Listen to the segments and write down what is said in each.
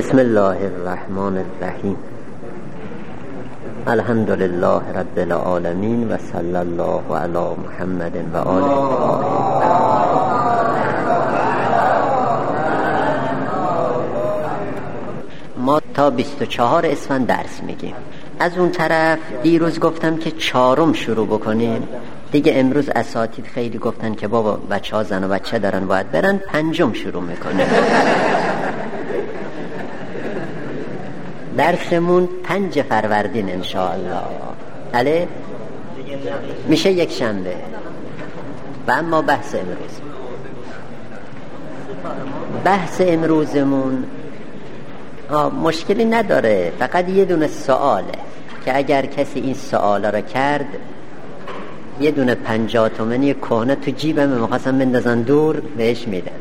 بسم الله الرحمن الرحیم. الحمد لله رب العالمین و صلی الله علی محمد و آله الطاهرین. ما تا 24 اسفند درس میگیم. از اون طرف دیروز گفتم که 4 شروع بکنیم دیگه. امروز اساتید خیلی گفتن که بابا بچه‌ها زن و بچه دارن باید برن، 5 شروع میکنیم. درسمون 5 فروردین انشاءالله. بله میشه یک شنبه. و اما بحث امروزمون مشکلی نداره، فقط یه دونه سواله که اگر کسی این سوالا رو کرد یه دونه 50 تومانی کهنه تو جیبم می‌خواستم بندازن دور بهش میدن.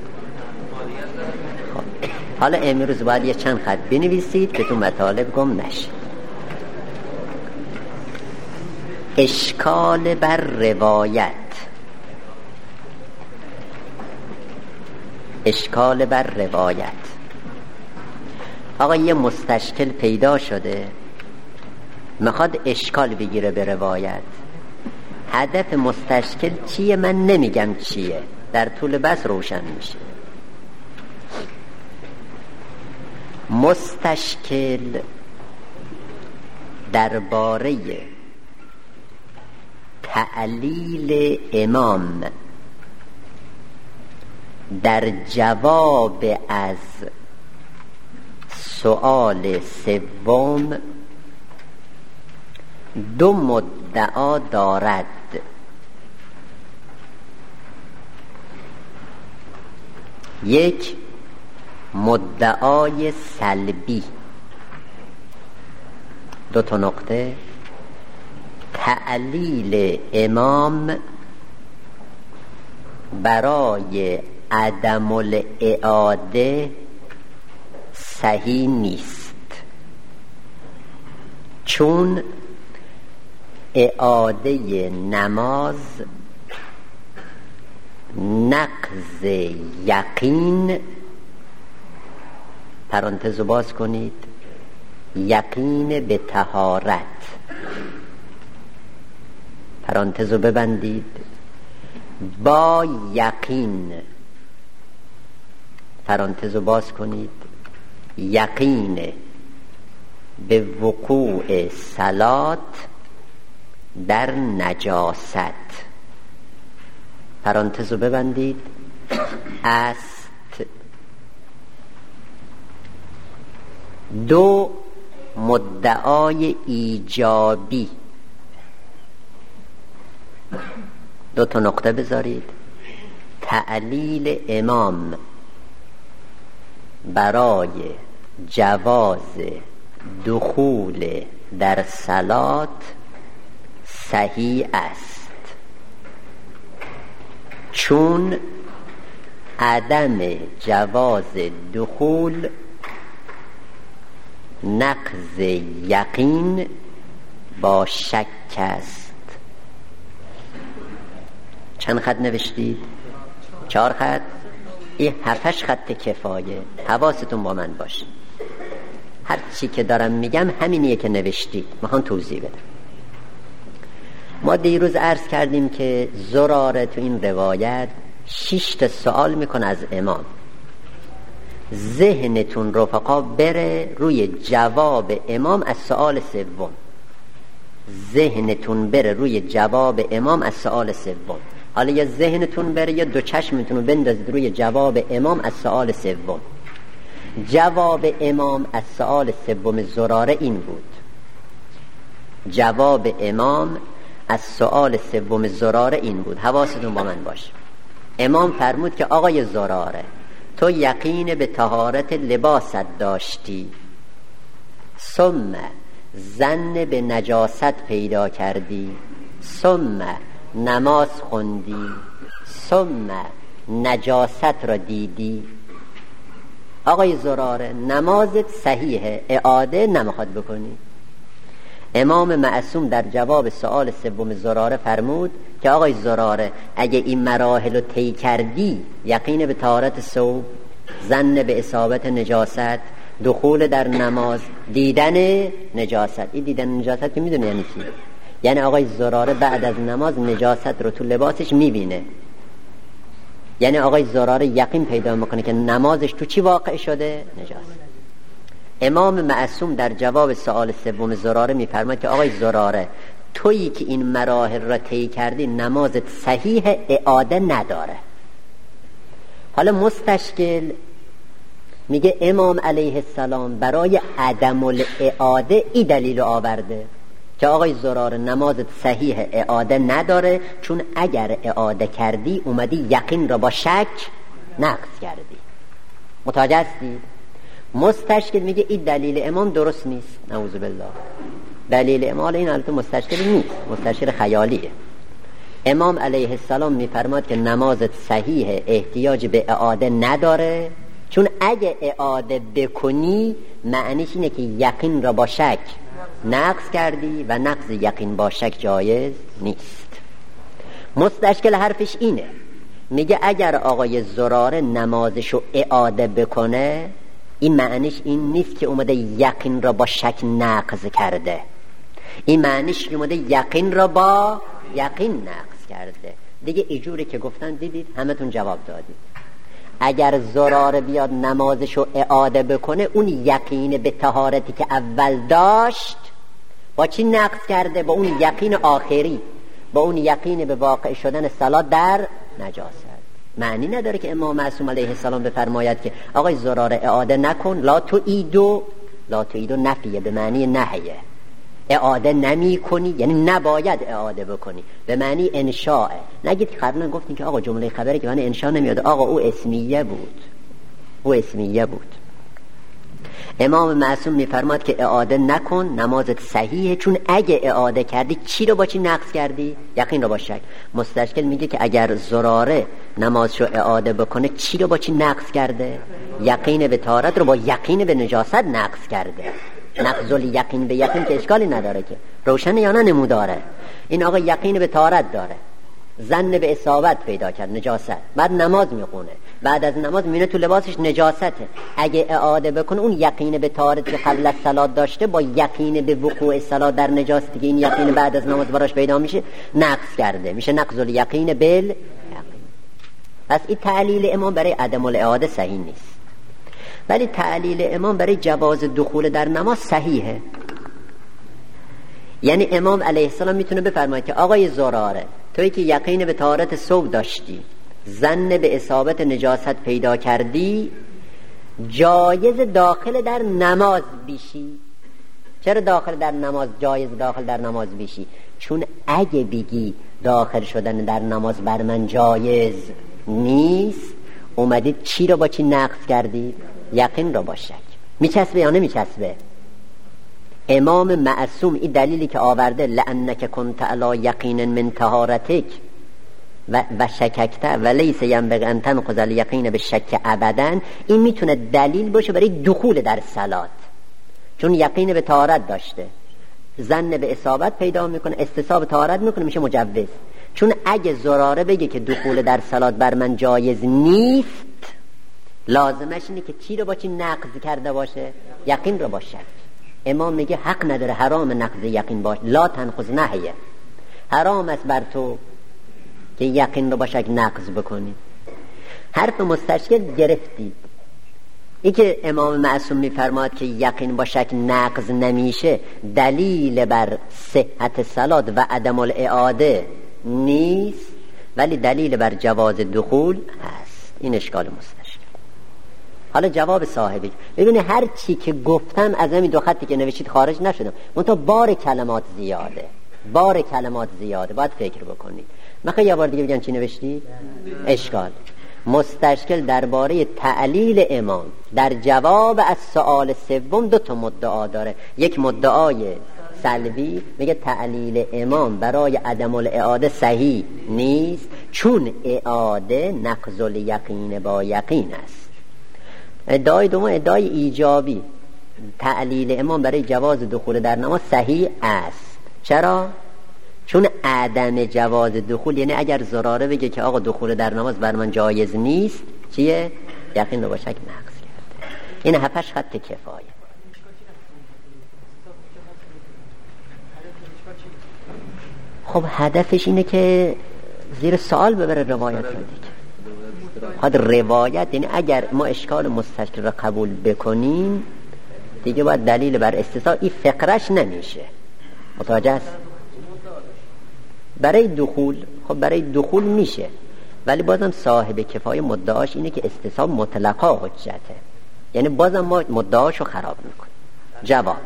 حالا امروز باید یه چند خط بنویسید که تو مطالب گم نشه. اشکال بر روایت. اشکال بر روایت. آقا یه مستشکل پیدا شده میخواد اشکال بگیره به روایت. هدف مستشکل چیه؟ من نمیگم چیه، در طول بحث روشن میشه. مستشکل درباره تعلیل امام در جواب از سؤال سوم 2 مدعا دارد. یک، مدعای سلبی. 2 نقطه. تعلیل امام برای عدم الاعاده صحیح نیست، چون اعاده نماز نقض یقین، پرانتز باز کنید، یقین به طهارت، پرانتز ببندید، با یقین، پرانتز باز کنید، یقین به وقوع صلات در نجاست، پرانتز ببندید، است. 2 مدعای ایجابی. 2 نقطه بذارید. تعلیل امام برای جواز دخول در صلات صحیح است، چون عدم جواز دخول نقض یقین با شک است. چند خط نوشتید؟ 4 خط. این 7-8 خط کفایه. حواستون با من باشه. هر چی که دارم میگم همینیه که نوشتید، میخوام توضیح بدم. ما دیروز عرض کردیم که زراره تو این روایت 6 سوال میکنه از امام. ذهنتون رفقا بره روی جواب امام از سوال سوم. ذهنتون بره روی جواب امام از سوال سوم. حالا یا ذهنتون بره یا 2 چشمتون رو بندازید روی جواب امام از سوال سوم. جواب امام از سوال سوم زراره این بود. جواب امام از سوال سوم زراره این بود. حواستون با من باشه. امام فرمود که آقای زراره، تو یقین به طهارت لباست داشتی، ثم ظن به نجاست پیدا کردی، ثم نماز خوندی، ثم نجاست را دیدی. آقای زراره نمازت صحیحه، اعاده نمیخواد بکنی. امام معصوم در جواب سوال سوم زراره فرمود که آقای زراره اگه این مراحل رو طی کردی، یقین به طهارت ثوب، ظن به اصابت نجاست، دخول در نماز، دیدن نجاست. این دیدن نجاست که میدونه یعنی چی؟ یعنی آقای زراره بعد از نماز نجاست رو تو لباسش میبینه. یعنی آقای زراره یقین پیدا میکنه که نمازش تو چی واقع شده؟ نجاست. امام معصوم در جواب سوال سوم زراره میفرماید که آقای زراره، تویی که این مراحل را طی کردی نمازت صحیح، اعاده نداره. حالا مستشکل میگه امام علیه السلام برای عدم الاعاده این دلیل آورده که آقای زراره نمازت صحیح، اعاده نداره، چون اگر اعاده کردی اومدی یقین را با شک نقض کردی. متوجه هستی؟ مستشکل میگه این دلیل امام درست نیست، نعوذ بالله. دلیل امام این البته مستشکل نیست، مستشکل خیالیه. امام علیه السلام میفرماد که نمازت صحیح، احتیاج به اعاده نداره، چون اگه اعاده بکنی معنیش اینه که یقین را با شک نقض کردی و نقض یقین با شک جایز نیست. مستشکل حرفش اینه، میگه اگر آقای زراره نمازشو اعاده بکنه، این معنیش این نیست که اومده یقین را با شک نقض کرده، این معنیش که اومده یقین را با یقین نقض کرده. دیگه اینجوری که گفتن دیدید، همتون جواب دادید. اگر زراره بیاد نمازشو اعاده بکنه، اون یقین به طهارتی که اول داشت با چی نقض کرده؟ با اون یقین آخری، با اون یقین به واقع شدن صلات در نجاست. معنی نداره که امام معصوم علیه السلام بفرماید که آقای زراره اعاده نکن، لا تعیدو نفیه، به معنی نهیه. اعاده نمی کنی یعنی نباید اعاده بکنی، به معنی انشاء. نگید که قبلا گفتین که آقا جمله خبری که من انشاء نمیاد، آقا او اسمیه بود. امام معصوم میفرماد که اعاده نکن، نمازت صحیحه، چون اگه اعاده کردی چی رو با چی نقض کردی؟ یقین رو با شک. مستشکل میگه که اگر زراره نمازشو اعاده بکنه، چی رو با چی نقض کرده؟ یقین به طهارت رو با یقین به نجاست نقض کرده. نقض یقین به یقین که اشکالی نداره، که روشن یا نه نموداره. این آقا یقین به طهارت داره، ظن به اصابت پیدا کرد، نجاست، بعد نماز میخونه، بعد از نماز میبینه تو لباسش نجاسته. اگه اعاده بکنه، اون یقین به طهارت که قبل از صلات داشته با یقین به وقوع صلات در نجاستی که این یقین بعد از نماز براش پیدا میشه نقض کرده، میشه نقض الیقین بال. پس این تعلیل امام برای عدم الاعاده صحیح نیست، ولی تعلیل امام برای جواز دخول در نماز صحیحه. یعنی امام علیه السلام میتونه بفرماید که آقای زراره، تویی که یقین به طهارت صبح داشتی، ظن به اصابت نجاست پیدا کردی، جایز داخل در نماز بیشی. چرا داخل در نماز جایز داخل در نماز بیشی؟ چون اگه بگی داخل شدن در نماز بر من جایز نیست، اومدید چی رو با چی نقض کردید؟ یقین رو با شک. میچسبه یا نمیچسبه؟ امام معصوم این دلیلی که آورده، لأنک کنت علی یقین من طهارتک و شککت و لیس ینبغی ان تنقض الیقین بالشک ابدا، این میتونه دلیل باشه برای دخول در صلات، چون یقین به طهارت داشته، ظن به اصابت پیدا میکنه، استصحاب طهارت میکنه، میشه مجوز. چون اگه زراره بگه که دخول در صلات بر من جایز نیست، لازمش اینه که چی رو با چی نقض کرده باشه؟ یقین رو با شک. امام میگه حق نداره، حرام نقض یقین باشه، لا تنقض نهیه، حرام است بر تو که یقین رو با شک نقض بکنی. حرف مستشکل گرفتید. این که امام معصوم میفرماد که یقین با شک نقض نمیشه، دلیل بر صحت صلات و عدم الاعاده نیست، ولی دلیل بر جواز دخول هست. این اشکال مستشکل. حالا جواب صاحبی، ببینید هر چی که گفتم از همین دو خطی که نوشید خارج نشدم، منتها بار کلمات زیاده، باید فکر بکنید. میخوای یه بار دیگه بگم چی نوشتی؟ اشکال. مستشکل درباره تعلیل امام در جواب از سوال سوم دو تا مدعا داره. یک مدعای سلبی، میگه تعلیل امام برای عدم الاعاده صحیح نیست، چون اعاده نقض الیقین با یقین است. ادعای دوم ادعای ایجابی، تعلیل امام برای جواز دخول در نماز صحیح است. چرا؟ چون عدم جواز دخول، یعنی اگر زراره بگه که آقا دخول در نماز بر من جایز نیست، چیه؟ یقین رو با شک نقض کرده. این 7 خط کفایه. خب هدفش اینه که زیر سوال ببره روایت رو دیگه. خود روایت یعنی اگر ما اشکال مستشکل رو قبول بکنیم دیگه باید دلیل بر استثناء این فقرش نمیشه. متوجه است؟ برای دخول، خب برای دخول میشه، ولی بازم صاحب کفایه مدعاش اینه که استثناء مطلقا حجته، یعنی بازم ما مدعاشو خراب میکنیم. جواب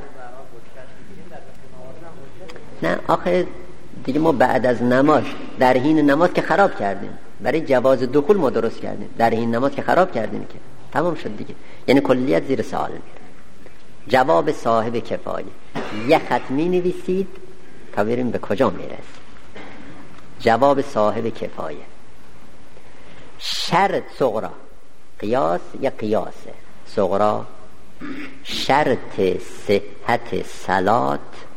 نه آخه دیگه ما بعد از نماز در حین نماز که خراب کردیم، برای جواز دخول ما درست کردیم، در حین نماز که خراب کردیم که تمام شد دیگه، یعنی کلیت زیر سوال میره. جواب صاحب کفایه یه خط می نویسید تا بریم به کجا میرسیم. جواب صاحب کفایه شرط صغرا، قیاس یا قیاسه صغرا، شرط صحت صلات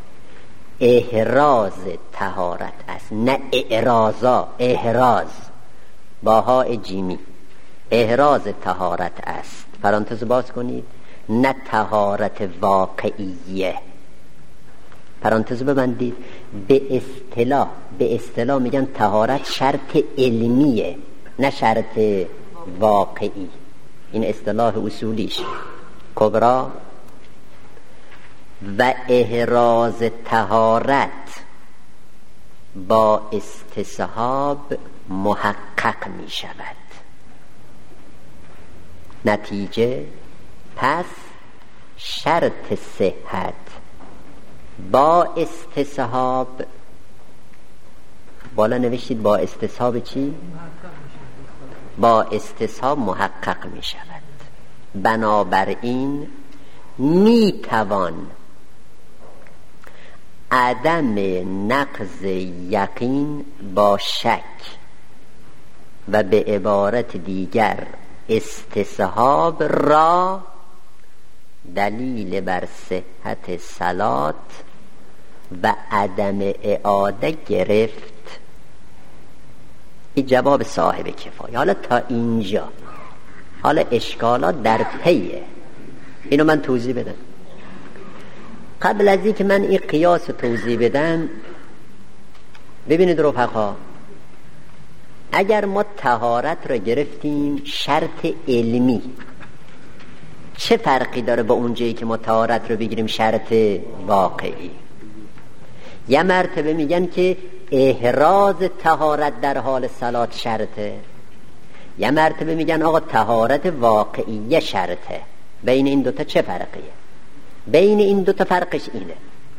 احراز طهارت است، نه اعرازا، احراز با های جیمی، احراز طهارت است، پرانتز باز کنید، نه طهارت واقعیه، پرانتز ببندید. به اصطلاح میگن طهارت شرط علمیه نه شرط واقعی، این اصطلاح اصولیش. کبرا و احراز طهارت با استصحاب محقق می شود. نتیجه پس شرط صحت با استصحاب، بالا نوشتید با استصحاب چی؟ با استصحاب محقق می شود. بنابراین می توان عدم نقض یقین با شک و به عبارت دیگر استصحاب را دلیل بر صحت صلات و عدم اعاده گرفت. این جواب صاحب کفایه. حالا تا اینجا حالا اشکالات در پیه، اینو من توضیح بدم. قبل از این که من این قیاس رو توضیح بدم، ببینید رفقا، اگر ما طهارت رو گرفتیم شرط علمی، چه فرقی داره با اون جایی که ما طهارت رو بگیریم شرط واقعی؟ یه مرتبه میگن که احراز طهارت در حال صلات شرطه، یه مرتبه میگن آقا طهارت واقعی شرطه. بین این دوتا چه فرقیه؟ بین این دوتا فرقش اینه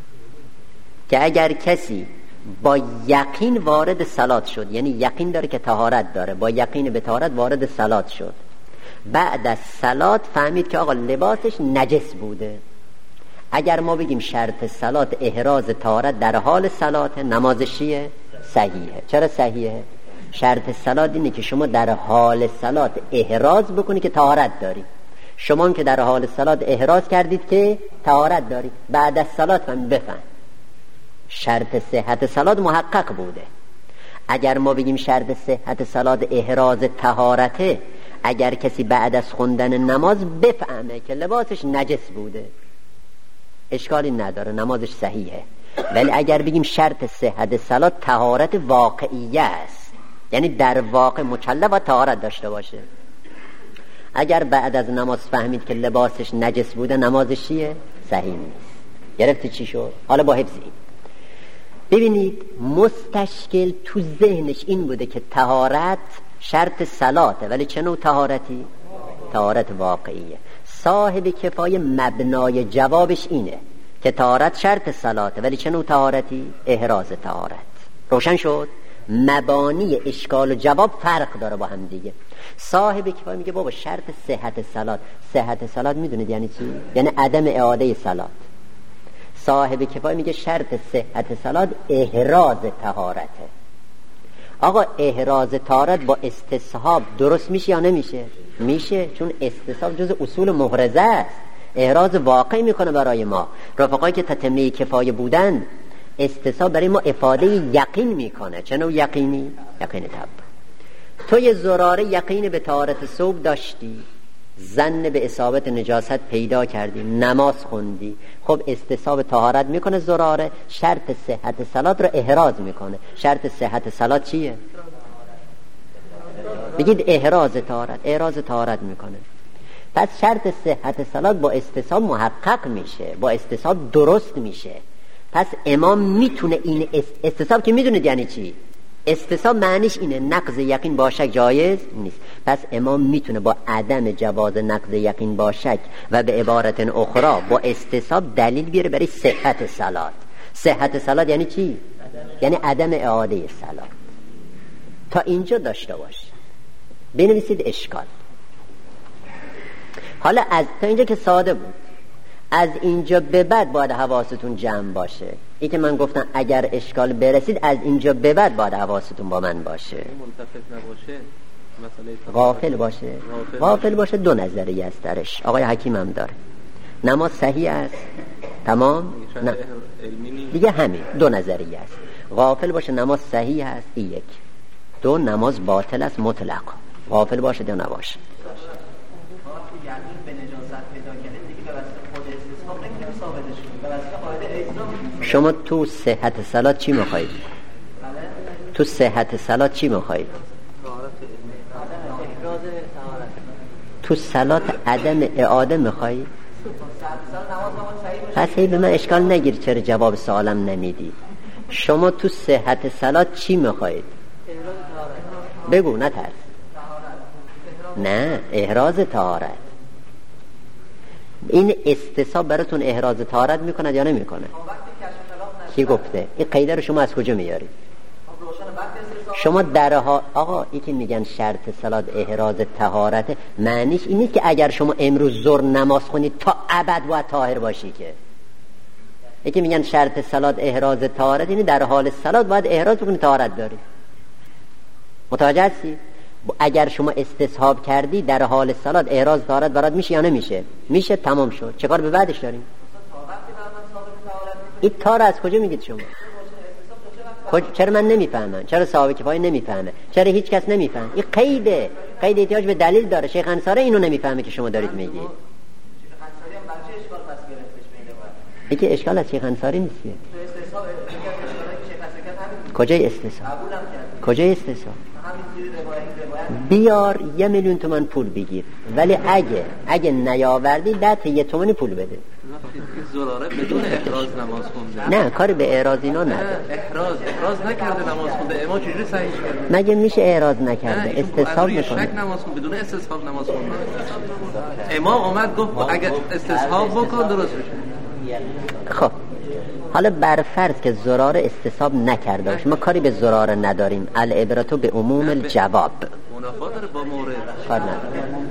که اگر کسی با یقین وارد صلات شد، یعنی یقین داره که طهارت داره، با یقین به طهارت وارد صلات شد، بعد از صلات فهمید که آقا لباسش نجس بوده، اگر ما بگیم شرط صلات احراز طهارت در حال صلات، نمازش چیه؟ صحیحه. چرا صحیحه؟ شرط صلات اینه که شما در حال صلات احراز بکنی که طهارت داری. شما که در حال صلات احراز کردید که طهارت داری، بعد از صلات بفهم شرط صحت صلات محقق بوده. اگر ما بگیم شرط صحت صلات احراز طهارته، اگر کسی بعد از خوندن نماز بفهمه که لباسش نجس بوده، اشکالی نداره، نمازش صحیحه. ولی اگر بگیم شرط صحت صلات طهارت واقعیه است، یعنی در واقع مکلف و طهارت داشته باشه، اگر بعد از نماز فهمید که لباسش نجس بوده، نمازش چیه؟ صحیح نیست. گرفتی چی شد؟ حالا با حفظ این ببینید، مستشکل تو ذهنش این بوده که طهارت شرط صلاته، ولی چه نوع طهارتی؟ طهارت واقعیه. صاحب کفایه مبنای جوابش اینه که طهارت شرط صلاته، ولی چه نوع طهارتی؟ احراز طهارت. روشن شد؟ مبانی اشکال و جواب فرق داره با هم دیگه. صاحب کفایه میگه بابا شرط صحت صلات، صحت صلات میدونید یعنی چی؟ یعنی عدم اعاده صلات. صاحب کفایه میگه شرط صحت صلات احراز طهارته. آقا احراز طهارت با استصحاب درست میشه یا نمیشه؟ میشه، چون استصحاب جز اصول محرزه است، احراز واقعی میکنه برای ما. رفقایی که تتمه کفایه بودن، استصحاب برای ما افاده یقین میکنه. چه نوع یقینی؟ یقین تب. تو یه زراره یقین به طهارت ثوب داشتی، ظن به اصابت نجاست پیدا کردی، نماز خوندی، خب استصحاب طهارت میکنه زراره، شرط صحت صلات رو احراز میکنه. شرط صحت صلات چیه؟ بگید احراز طهارت میکنه. پس شرط صحت صلات با استصحاب محقق میشه، با استصحاب درست میشه. پس امام میتونه این استصحاب که میدونید یعنی چی؟ استصحاب معنیش اینه نقض یقین با شک جایز نیست. پس امام میتونه با عدم جواز نقض یقین با شک و به عبارت اخرى با استصحاب دلیل بیاره برای صحت صلات. صحت صلات یعنی چی؟ یعنی عدم اعاده صلات. تا اینجا داشته باش، بنویسید اشکال. حالا تا اینجا که ساده بود، از اینجا به بعد باید حواستون جمع باشه. این که من گفتم اگر اشکال برسید از اینجا به بعد باید حواستون با من باشه. غافل باشه دو نظریه است درش. آقای حکیم هم داره. نماز صحیح است، تمام، نه دیگه همین دو نظریه است. غافل باشه نماز صحیح است، این یک. دو، نماز باطل است مطلق. غافل باشه یا نباشه. شما تو صحت صلات چی میخواید؟ تو صحت صلات چی میخواید؟ تو صلات عدم اعاده میخواید؟ پس هی به من اشکال نگیر چرا جواب سوالم نمیدی. شما تو صحت صلات چی میخواید؟ بگو نترس. نه، احراز طهارت. این استصحاب براتون احراز طهارت میکند یا نمیکنه؟ کی گفته؟ این قیده رو شما از کجا میارید؟ شما درها آقا این که میگن شرط صلات احراز طهارت معنیش این نیست که اگر شما امروز ظهر نماز خونید تا ابد باید طاهر باشی. که این که میگن شرط صلات احراز طهارت یعنی در حال صلات باید احراز بکنی طهارت داری. متوجه هستی؟ اگر شما استصحاب کردی در حال صلات احراز طهارت برات میشه یا نمیشه؟ میشه، تمام شد. چه کار به بعدش داریم؟ این تار از کجا میگید شما؟ چرا من نمیفهمم؟ چرا صحابه کفایه نمیفهمه؟ چرا هیچ کس نمیفهم؟ این قید احتیاج به دلیل داره. شیخ انصاری اینو نمیفهمه که شما دارید میگید. این که اشکال از شیخ انصاری نیست. کجای استصحاب؟ بیار 1,000,000 تومان پول بگیر، ولی اگه نیاوردی 10 تومانی پول بده. زراره بدون احراز نماز خونده. نه، کاری به احراز اینا نداره. احراز نکرده نماز خونده. امام چجوری صحیح کرده؟ مگه میشه احراز نکرده؟ استصحاب میکنه. شک نماز خونده، بدون استصحاب نماز خونده. امام اومد گفت اگه استصحاب بکن درست میشه. خب حالا بر فرض که زراره استصحاب نکرده باشه، ما کاری به زراره نداریم. العبرة به عموم الجواب. منافات داره با مورد. کار نداره.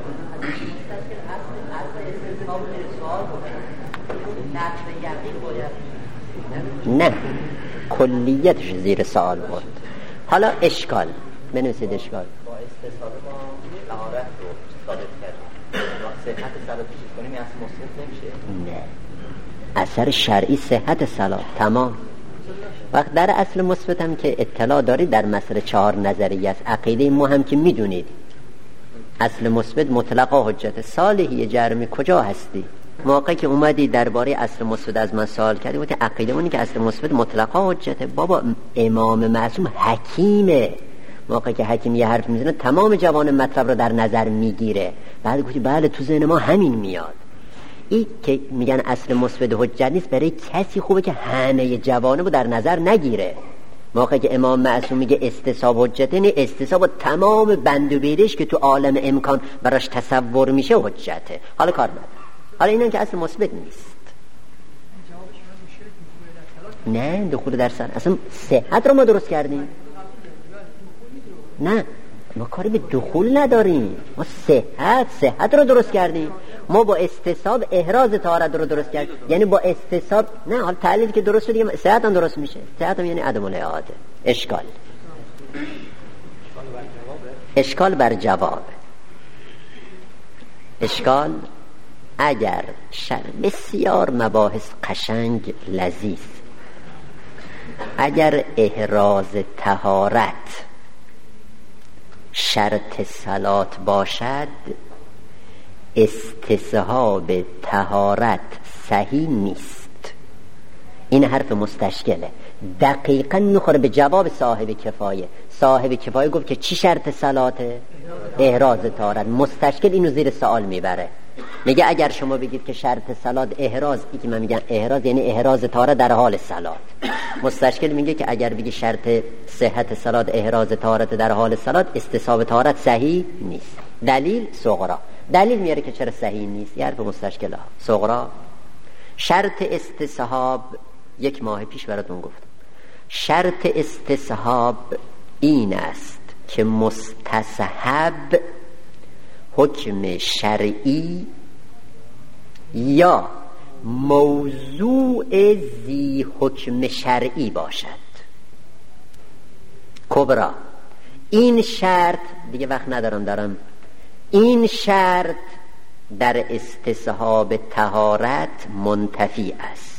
نه، کلیتش زیر سوال بود. حالا اشکال بنویسید. اشکال با استصحاب ما طهارت رو ثابت کردیم، صحت صلات چیز کنیم اصل مثبت نمیشه؟ نه، اثر شرعی صحت صلات تمام. وقت در اصل مثبت هم که اطلاع دارید در مسئله 4 نظریه است. عقیده ما هم که میدونید اصل مثبت مطلقا حجت. صالحی جرمی کجا هستی؟ موقعی که اومدی درباره اصل مثبت از من سوال کردی گفتی عقیده اونی که اصل مثبت مطلقا حجته. بابا امام معصوم حکیمه. موقعی که حکیم یه حرف میزنه تمام جوان مطلب رو در نظر میگیره. بعد گفتی بله تو ذهن ما همین میاد. این که میگن اصل مثبت حجت نیست برای کسی خوبه که همه جوانه رو در نظر نگیره. موقعی که امام معصوم میگه استصحاب حجته، نه استصحاب تمام بند و بیرش که تو عالم امکان براش تصور میشه حجته. حالا کار نداره. حالا اینا که اصل مثبت نیست. نه، دخول در سر اصلا صحت رو ما درست کردیم. نه، ما کاری به دخول نداریم. ما صحت رو درست کردیم. ما با استصحاب احراز طهارت رو درست کردیم. یعنی با استصحاب نه، حالا تعلیلی که درست شد دیگه صحت هم درست میشه. صحت هم یعنی عدم الاعاده. اشکال بر جواب. اشکال اگر بسیار مباحث قشنگ لذیذ، اگر احراز طهارت شرط صلات باشد استصحاب طهارت صحیح نیست. این حرف مستشکله، دقیقاً میخوره به جواب صاحب کفایه. صاحب کفایه گفت که چی شرط صلاته؟ احراز طهارت. مستشکل اینو زیر سوال میبره، میگه اگر شما بگید که شرط صلات احراز، این که من میگم احراز یعنی احراز طهارت در حال صلات. مستشکل میگه که اگر بگی شرط صحت صلات احراز طهارت در حال صلات، استصحاب طهارت صحیح نیست. دلیل صغرا، دلیل میاره که چرا صحیح نیست. یه حرف مستشکل ها. صغرا شرط استصحاب 1 ماه پیش براتون گفتم، شرط استصحاب این است که مستصحب حکم شرعی یا موضوع ذی حکم شرعی باشد. کبرا این شرط، دیگه وقت ندارم این شرط در استصحاب طهارت منتفی است.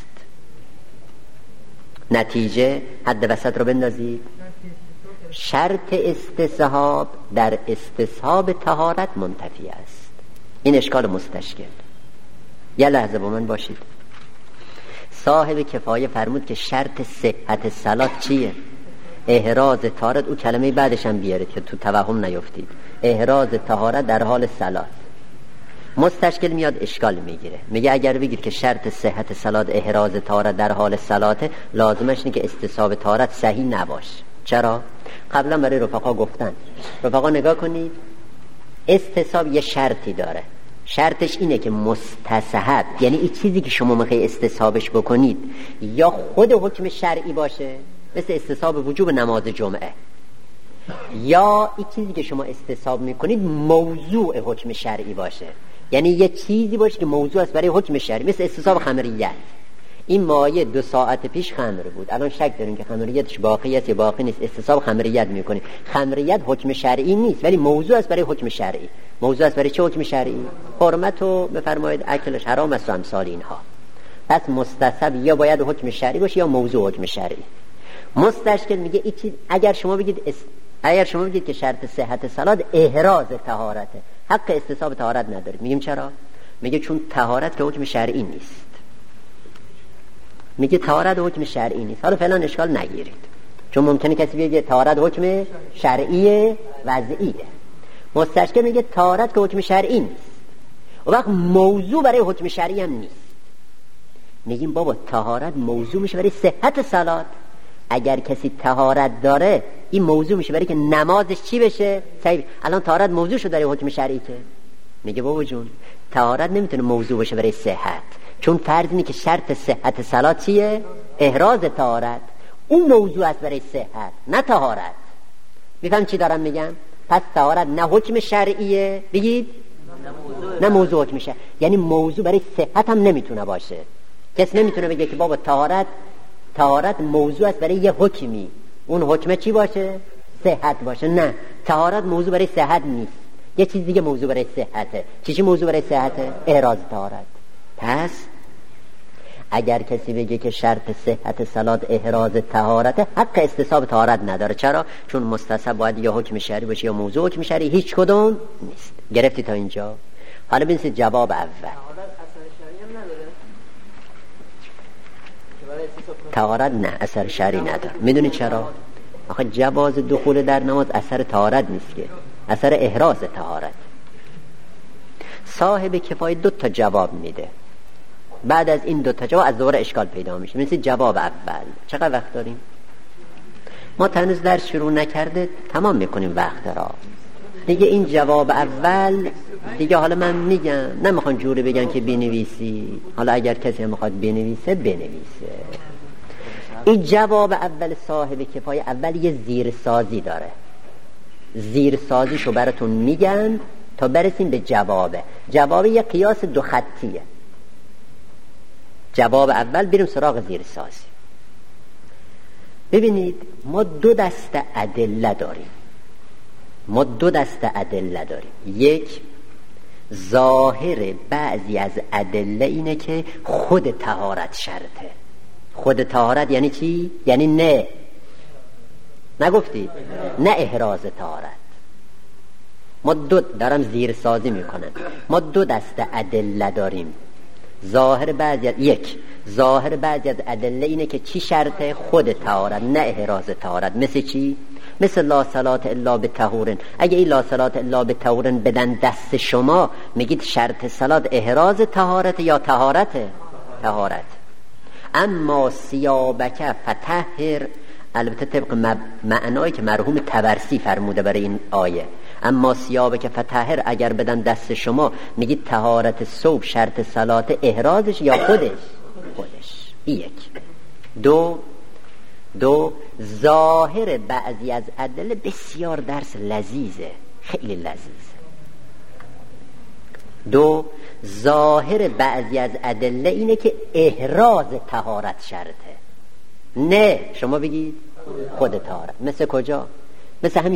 نتیجه حد وسط رو بندازید، شرط استصحاب در استصحاب طهارت منتفی است. این اشکال مستشکل. یه لحظه با من باشید. صاحب کفایه فرمود که شرط صحت صلات چیه؟ احراز طهارت. او کلمه بعدش هم بیارید که تو توهم نیفتید. احراز طهارت در حال صلات. مستشکل میاد اشکال میگیره، میگه اگر بگید که شرط صحت صلات احراز طهارت در حال صلاته، لازمش اینه که استصحاب طهارت صحیح نباشه. چرا؟ قبلا برای رفقا گفتن. رفقا نگاه کنید، استصحاب یه شرطی داره، شرطش اینه که مستصحب، یعنی این چیزی که شما میخوای استصحابش بکنید یا خود حکم شرعی باشه، مثل استصحاب وجوب نماز جمعه، یا این چیزی که شما استصحاب میکنید موضوع حکم شرعی باشه، یعنی یه چیزی باشه که موضوع است برای حکم شرعی، مثل استصحاب خمریت. این مایه 2 ساعت پیش خمر بود، الان شک دارین که خمریتش باقی است یا باقی نیست، استصحاب خمریت میکنید. خمریت حکم شرعی نیست ولی موضوع است برای حکم شرعی. موضوع است برای چه حکم شرعی؟ حرمت و بفرمایید اکلش حرام است و امثال اینها. پس مستصحب یا باید حکم شرعی باشه یا موضوع حکم شرعی. مستشکل میگه این چیز اگر شما بگید که شرط صحت صلات احراز طهارته، حق استصحاب طهارت ندارید. میگیم چرا؟ میگه چون طهارت که حکم شرعی نیست. میگه طهارت حکم شرعی نیست. حالا فعلا اشکال نگیرید، چون ممکنه کسی بگه طهارت حکم شرعی وضعیه. مستشکل میگه طهارت که حکم شرعی نیست، و وقت موضوع برای حکم شرعی هم نیست. میگیم بابا طهارت موضوع میشه برای صحت صلات. اگر کسی طهارت داره این موضوع میشه برای که نمازش چی بشه؟ صحیح. الان طهارت موضوع شده برای حکم شرعی که میگه بابا جون طهارت نمیتونه موضوع باشه برای صحت، چون فرض اینه که شرط صحت صلات چیه؟ احراز طهارت. اون موضوع است برای صحت، نه طهارت. میفهم چی دارم میگم؟ پس طهارت نه حکم شرعیه، بگید نه موضوع حکم شرعی، یعنی موضوع برای صحت هم نمیتونه باشه. کس نمیتونه بگه که بابا طهارت موضوع است برای یه حکمی، اون حکم چی باشه؟ صحت باشه. نه، طهارت موضوع برای صحت نیست، یه چیز دیگه موضوع برای صحته. چی موضوع برای صحته؟ احراز طهارت. پس اگر کسی بگه که شرط صحت صلات احراز طهارت، حق استصحاب طهارت نداره. چرا؟ چون مستصحب باید یا حکم شرعی باشه یا موضوع حکم شرعی، هیچ کدوم نیست. گرفتی تا اینجا؟ حالا ببینید جواب اول. طهارت نه، اثر شرعی نداره. میدونی چرا؟ آخه جواز دخول در نماز اثر طهارت نیست که، اثر احراز طهارت. صاحب کفایه 2 تا جواب میده. بعد از این 2 تا جواب از دوباره اشکال پیدا میشه. مثل جواب اول. چقدر وقت داریم؟ ما هنوز درس شروع نکرده، تمام میکنیم وقت را دیگه. این جواب اول دیگه حالا من میگم، نمیخوان جوری بگن که بنویسی، حالا اگر کسی میخواد بنویسه بنویسه. این جواب اول صاحب کفایه اول یه زیرسازی داره، زیرسازیشو براتون میگن تا برسیم به جوابه. جواب یه قیاس 2 خطیه. جواب اول بریم سراغ زیرسازی. ببینید ما 2 دسته ادله داریم. یک، ظاهر بعضی از ادله اینه که خود طهارت شرطه. خود طهارت یعنی چی؟ یعنی نگفتید؟ نه احراز طهارت. ما دارم زیر سازی میکنم، ما دو دسته ادله داریم. ظاهر بعضی از ادله اینه که چی شرطه؟ خود طهارت، نه احراز طهارت. مثل چی؟ مثل لا صلات الا بطهور. اگه این لا صلات الا بطهور بدن دست شما، میگید شرط صلات احراز طهارت یا طهارت؟ اما ثیابک فطهر، البته طبق معنایی که مرحوم طبرسی فرموده برای این آیه، اما ثیابک فطهر اگر بدن دست شما، میگید طهارت ثوب شرط صلات احرازش یا خودش؟ یک. دو ظاهر بعضی از ادله بسیار درس لذیذه، خیلی لذیذه. ظاهر بعضی از ادله اینه که احراز طهارت شرطه، نه شما بگید خود طهارت. مثل کجا؟ مثل همین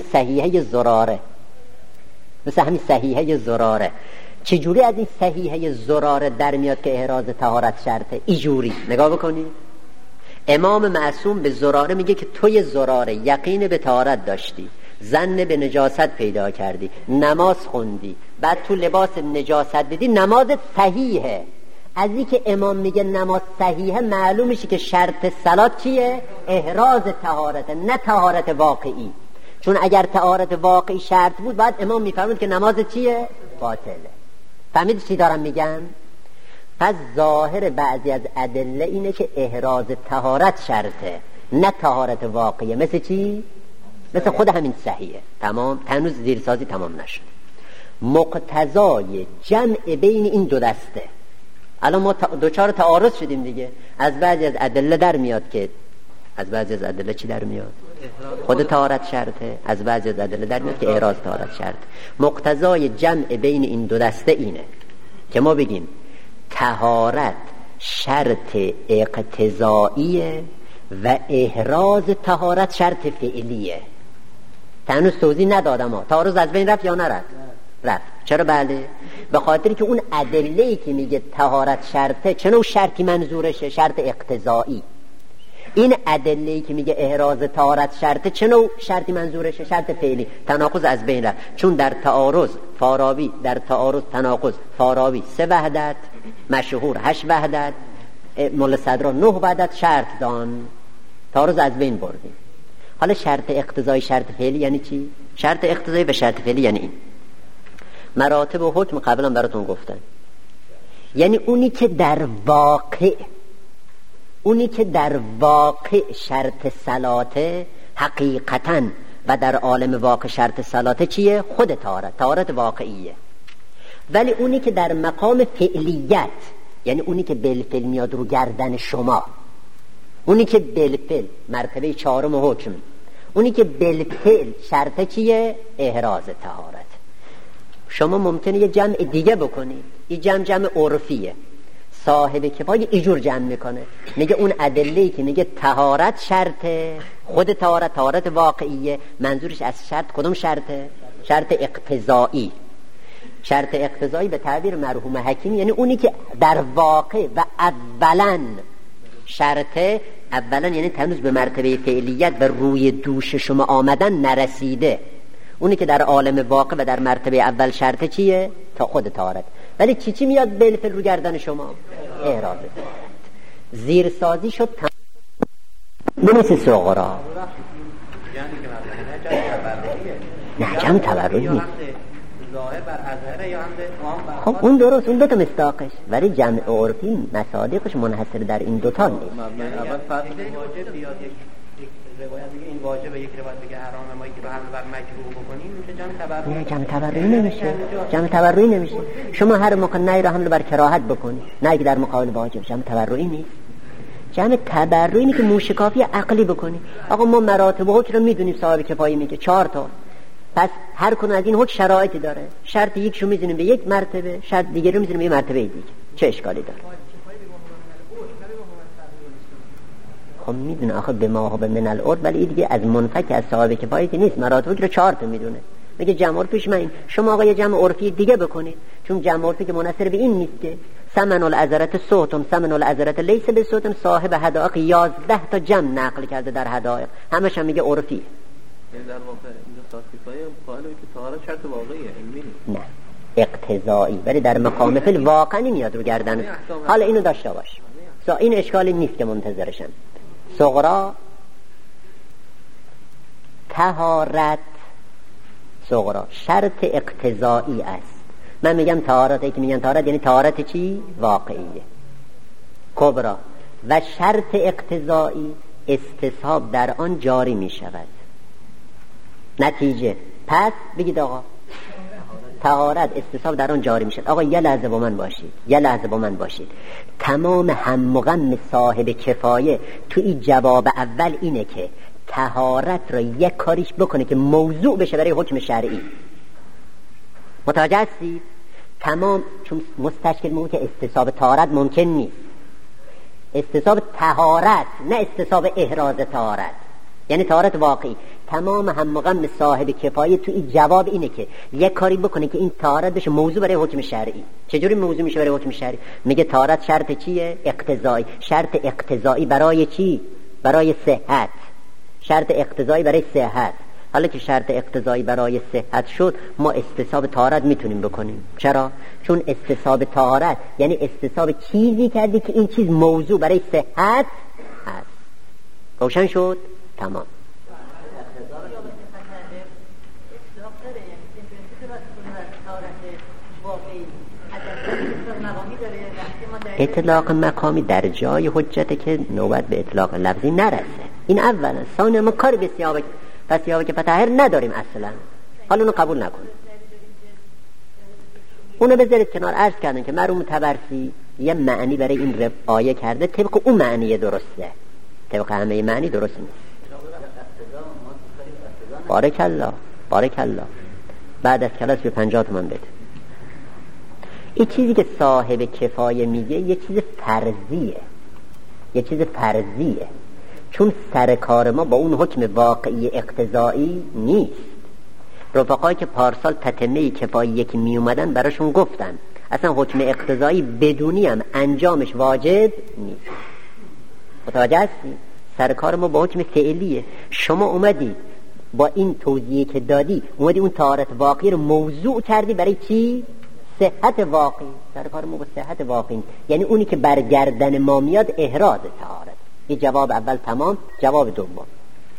صحیحه زراره. چجوری از این صحیحه زراره در میاد که احراز طهارت شرطه؟ اینجوری نگاه بکنید. امام معصوم به زراره میگه که توی زراره یقین به طهارت داشتی، ظن به نجاست پیدا کردی، نماز خوندی، بعد تو لباس نجاست دیدی، نمازت صحیحه. از این که امام میگه نماز صحیحه، معلوم میشه که شرط صلات چیه؟ احراز طهارت، نه طهارت واقعی. چون اگر طهارت واقعی شرط بود، بعد امام میفرمود که نماز چیه؟ باطله. فهمید چی دارم میگم؟ پس ظاهر بعضی از ادله اینه که احراز طهارت شرطه، نه طهارت واقعیه. مثل چی؟ مثل خود همین صحیحه. تمام. هنوز زیرسازی تمام نشد. مقتضای جمع بین این دو دسته، الان ما دوچار تعارض شدیم دیگه. از بعضی از ادله در میاد که، از بعضی از ادله چی در میاد؟ خود طهارت شرطه. از بعضی از ادله در میاد که احراز طهارت شرطه. مقتضای جمع بین این دو دسته اینه که ما بگیم طهارت شرط اقتضاییه و احراز طهارت شرط فعلیه. هنوز توضیح ندادم. تعارض از بین رفت یا نرفت؟ رفت. چرا؟ بله، به خاطری که اون ادله‌ای که میگه طهارت شرطه، چه نوع شرطی منظورشه؟ شرط اقتضایی. این ادله‌ای که میگه احراز طهارت شرطه، چه نوع شرطی منظورشه؟ شرط فعلی. تناقض از بین رفت. چون در تعارض تناقض فاراوی 3 وحدت، مشهور 8 وحدت، مول صدرا 9 وحدت شرط دان. تعارض از بین بردیم. حالا شرط اقتضایی شرط فعلی یعنی چی؟ شرط اقتضایی و شرط فعلی یعنی این مراتب و حکم قبلا براتون گفتن. یعنی اونی که در واقع شرط صلاته حقیقتاً و در عالم واقع شرط صلاته چیه؟ خود طهارت واقعیه. ولی اونی که در مقام فعلیت، یعنی اونی که بالفعل میاد رو گردن شما، اونی که بالفعل مرتبه 4 حکم، اونی که بالفعل شرط چیه؟ احراز طهارت. شما ممکنه یه جمع دیگه بکنید، این جمع عرفیه. صاحب کفایه ایجور جمع میکنه، میگه اون ادله‌ای که میگه طهارت شرطه، خود طهارت واقعیه، منظورش از شرط کدوم شرطه؟ شرط اقتضایی. شرط اقتضایی به تعبیر مرحوم حکیم یعنی اونی که در واقع و اولا شرطه، اولا یعنی تنوز به مرتبه فعلیت و روی دوش شما آمدن نرسیده. اونی که در عالم واقع و در مرتبه اول شرطه چیه؟ تا خود طهارت. ولی چی میاد بالفعل رو گردن شما؟ احراز طهارت. زیرسازی شد مثل صغرا. نه جمع تبرعی نیست. خب اون درست، اون دوتا مصداقش، ولی جمع عرفی مصادیقش منحصر در این دوتا نیست. اول فرض واجب بیاد یک روایت دیگه این واجبه، یک روایت دیگه حرامه، ما یکی رو حمل بر مکروه بکنیم میشه جمع تبرعی. نه جمع تبرعی نمیشه. شما هر موقع نه رو حمل بر کراهت بکنی، نه در مقابل واجب، جمع تبرعی نیست. جمع تبرعی اینه که موشکافی عقلی بکنی. آقا ما مراتب حکم رو میدونیم، صاحب کفایه میگه 4 تا، پس هر کدوم از این حکم شرایطی داره. شرط یکشو میذاریم به یک مرتبه، شرط دیگه رو میذاریم به یک مرتبه دیگه. چه اشکالی داره؟ خب میدونه آخه به ما و به من الارض، ولی این دیگه از منفک از صاحب کفایه که نیست. مراتب رو 4 تا میدونه. میگه جمع عرفیش من، شما آقا یه جمع عرفی دیگه بکنید، چون جمع عرفی که منحصر به این نیست که ثمن العذرت صوتم ثمن العذرت لیس به صوتم. صاحب حدائق 11 تا جمع نقل کرده در حدائق، همش هم میگه عرفی. در واقع اینجا صاحبای قائل که طهارت شرط واقعیه، علمی نه اقتضایی، ولی در مقام فعل واقعا نمیاد رو گردن. حالا اینو داشته باش، این اشکالی نیست که منتظرشم. صغرا طهارت، صغرا شرط اقتضایی است. من میگم طهارت، که میگن طهارت یعنی طهارت چی؟ واقعیه. کبرا و شرط اقتضایی استصحاب در آن جاری می شود. نتیجه پس بگید آقا طهارت استصحاب در آن جاری می شود. آقا یه لحظه با من باشید، یه لحظه با من باشید. تمام هم و غم صاحب کفایه تو این جواب اول اینه که طهارت را یک کاریش بکنه که موضوع بشه برای حکم شرعی. متوجه هستید؟ تمام، چون مستشکل میگه که استصحاب طهارت ممکن نیست. استصحاب طهارت، نه استصحاب احراز طهارت، یعنی طهارت واقعی. تمام هم و غم صاحب کفایه تو این جواب اینه که یک کاری بکنه که این طهارت بشه موضوع برای حکم شرعی. چجوری موضوع میشه برای حکم شرعی؟ میگه طهارت شرط چیه؟ اقتضایی. شرط اقتضایی برای چی؟ برای صحت. شرط اقتضایی برای صحت. حالا که شرط اقتضایی برای صحت شد، ما استصحاب طهارت میتونیم بکنیم. چرا؟ چون استصحاب طهارت یعنی استصحاب چیزی کردی که این چیز موضوع برای صحت هست. روشن شد؟ تمام. اطلاق مقامی در جای حجته که نوبت به اطلاق لفظی نرسه. این اولا. ثانیا ما کاری به سیاوه که فتحر نداریم اصلا. حالا اونو قبول نکنیم، اونو بذارید کنار. عرض کردن که مرحوم طبرسی یه معنی برای این آیه کرده، طبق اون معنی درسته، طبق همه معنی درست نیست. بارک الله، بارک الله. بعد از کلاس به 50 تومن بده. این چیزی که صاحب کفایه میگه یه چیز فرضیه، یه چیز فرضیه، چون سر کار ما با اون حکم واقعی اقتضایی نیست. رفقایی که پارسال تتمه کفایه که می اومدن براشون گفتن اصلا حکم اقتضایی بدونی هم انجامش واجب نیست. متوجه هستی؟ سر کار ما با حکم فعلیه. شما اومدی با این توضیحی که دادی اومدی اون طهارت واقعی رو موضوع کردی برای چی؟ صحت واقعی. سر کار ما با صحت واقعی، یعنی اونی که برگردن ما میاد احراز طهارت. این جواب اول تمام. جواب دوم،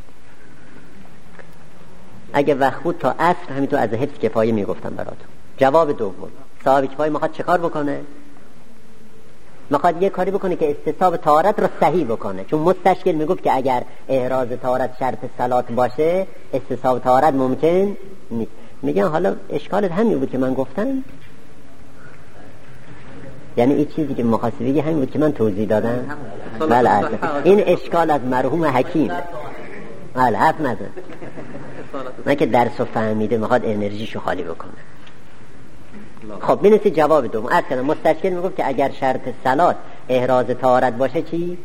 اگه وقت بود تا عصر همینطور از حفظ کفایه میگفتم براتون. جواب دوم، صاحب کفایه میخواد چه کار بکنه؟ میخواد یه کاری بکنه که استصحاب طهارت رو صحیح بکنه، چون مستشکل میگفت که اگر احراز طهارت شرط صلات باشه استصحاب طهارت ممکن نیست. میگن حالا اشکالت همین بود که من گفتم، یعنی این چیزی که مخاطبی همین بود که من توضیح دادم. بله این اشکال از مرحوم حکیم. بله حرف نزن. من که درس رو فهمیده میخواد انرژیشو خالی بکنه. خب بنویسید جواب دوم. عرض کردم مستشکل میگفت که اگر شرط صلات احراز طهارت باشه چی؟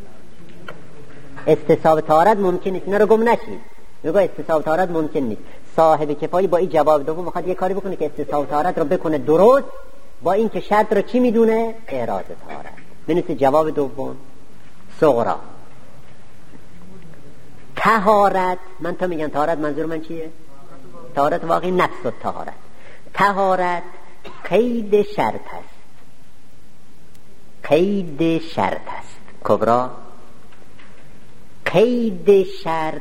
استصحاب طهارت ممکن نیست. اینا رو گم نشید. میگه استصحاب طهارت ممکن نیست. صاحب کفایه با این جواب دوم میخواد یه کاری بکنه که استصحاب طهارت رو بکنه درست، با این که شرط رو چی میدونه؟ احراز طهارت. بنویسید جواب دوم. صغرا طهارت، من تا میگم طهارت منظور من چیه؟ طهارت واقعی نفس الطهارت. طهارت قید شرط است، قید شرط است. کبرا قید شرط